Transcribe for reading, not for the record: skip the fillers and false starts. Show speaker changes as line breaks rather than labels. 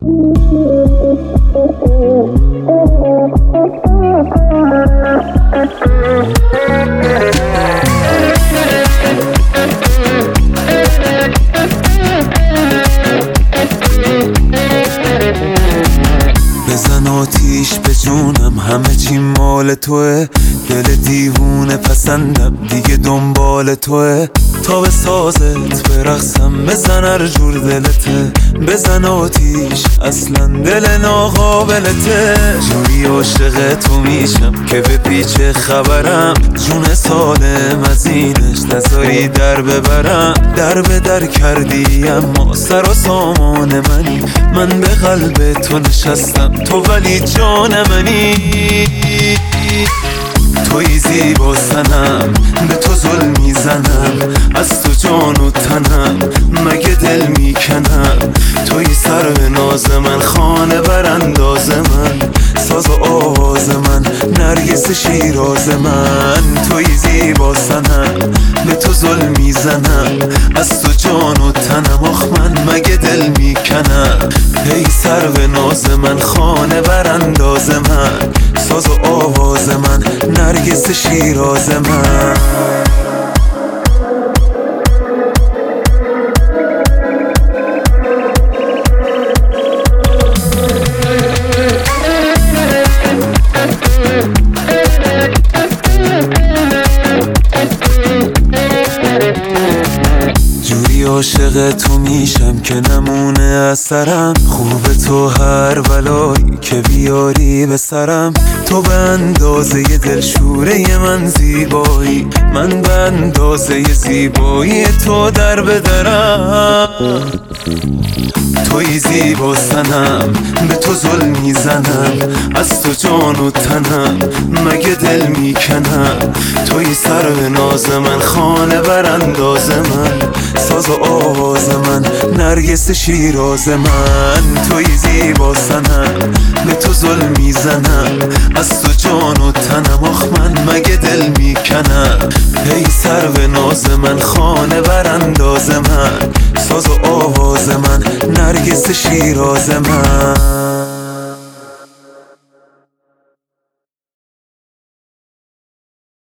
بزن آتیش به جونم، همه چی مال توه. دل دیوونه پسندم، دیگه دنبال توه. تا به سازت برقصم، بزن هر جور دلته. بزن آتیش، اصلا دل ناقابلته. جوری عاشق تو میشم که به پیچ خبرم. جون سالم از اینش نذاری در ببرم. در به در کردی اما سر و سامان منی. من به قلب تو نشستم، تو ولی جان منی. توی زیبا سنم، به تو ظلم میزنم. از تو جان و تنم، مگه دل میکنم. توی سر به ناز من، خانه برانداز من. ساز و آواز من، نرگس شیراز من. توی زیبا سنم، به تو ظلم میزنم. از تو جان و تنم، آخ من مگه دل میکنم. ای سر به ناز من، خانه برانداز من. ساز و آواز من، نرگس شیراز من. جوری عاشق تو میشم که نمونه اثرم. خوب تو هر بلایی که بیاری به سرم. تو به اندازه دلشوره من زیبایی. من به اندازه زیبایی تو در بدرم. توی زیبا سنم، به تو ظلم میزنم. از تو جان و تنم، مگه دل میکنم. توی سر به ناز من، خانه برانداز من. ساز و آواز من، نرگس شیراز من. توی زیبا سنم، به تو ظلم میزنم. از تو جان و تنم، آخ من مگه دل میکنم. ای سر به ناز من، خانه برانداز من. ساز و آواز من، نرگس شیراز من.